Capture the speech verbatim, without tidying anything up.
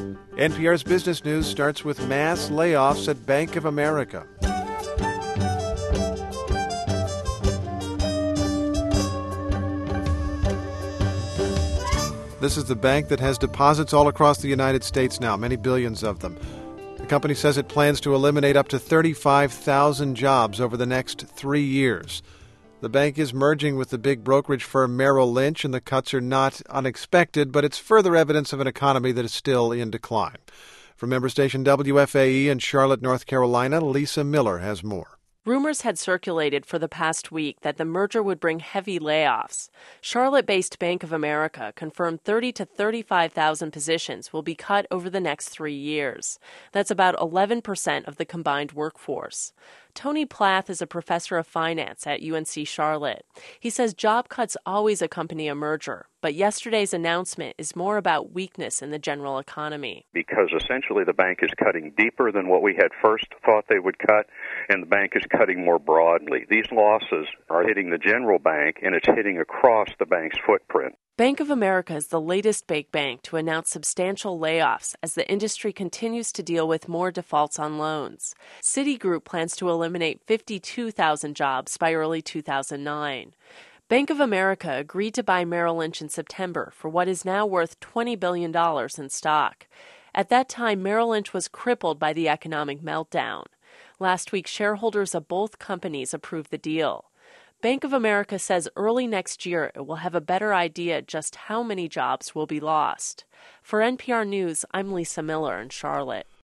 N P R's Business News starts with mass layoffs at Bank of America. This is the bank that has deposits all across the United States now, many billions of them. The company says it plans to eliminate up to thirty-five thousand jobs over the next three years. The bank is merging with the big brokerage firm Merrill Lynch, and the cuts are not unexpected, but it's further evidence of an economy that is still in decline. From member station W F A E in Charlotte, North Carolina, Lisa Miller has more. Rumors had circulated for the past week that the merger would bring heavy layoffs. Charlotte-based Bank of America confirmed thirty to thirty-five thousand positions will be cut over the next three years. That's about eleven percent of the combined workforce. Tony Plath is a professor of finance at U N C Charlotte. He says job cuts always accompany a merger, but yesterday's announcement is more about weakness in the general economy. Because essentially the bank is cutting deeper than what we had first thought they would cut, and the bank is cutting more broadly. These losses are hitting the general bank, and it's hitting across the bank's footprint. Bank of America is the latest big bank to announce substantial layoffs as the industry continues to deal with more defaults on loans. Citigroup plans to eliminate fifty-two thousand jobs by early two thousand nine. Bank of America agreed to buy Merrill Lynch in September for what is now worth twenty billion dollars in stock. At that time, Merrill Lynch was crippled by the economic meltdown. Last week, shareholders of both companies approved the deal. Bank of America says early next year it will have a better idea just how many jobs will be lost. For N P R News, I'm Lisa Miller in Charlotte.